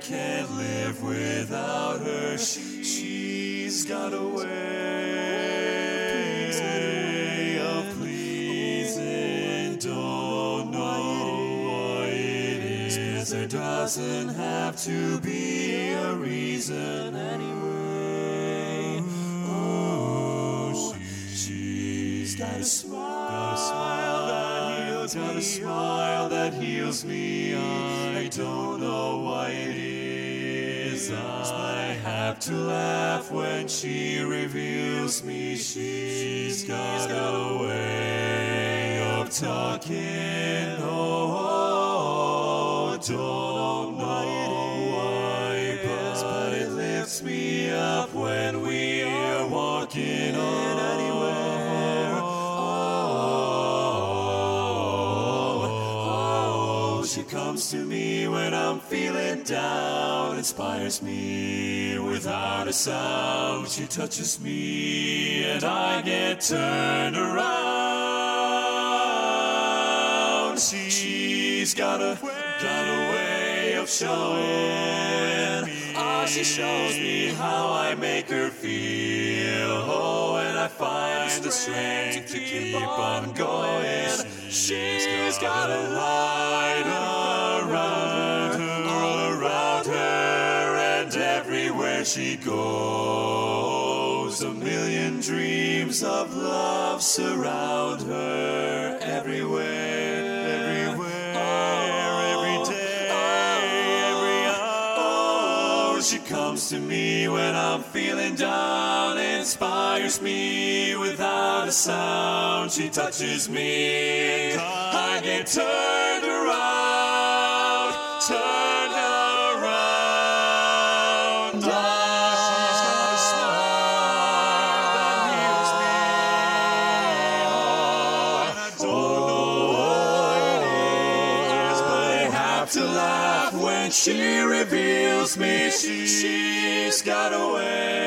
can't live without her. She's got a way of pleasing. Don't know why it is. There doesn't have to be a reason anyway. Oh, she's got a smile that heals me. I don't know why it is. I have to laugh when she reveals me. She's got a way of talking. Oh, don't know why, but it lifts me up when we are walking on anywhere. She comes to me when I'm feeling down, inspires me without a sound. She touches me and I get turned around. She's got a way of showing. She shows me how I make her feel. Oh, and I find the strength to keep on going. She's got a light all around her, and everywhere she goes, a million dreams of love surround her. Everywhere, every day, every hour. She comes to me when I'm feeling down, inspires me without a sound. She touches me and I get turned around, turned around. She's got a smile that heals me. I don't know what it is, but I have to laugh when she reveals me. She's got a way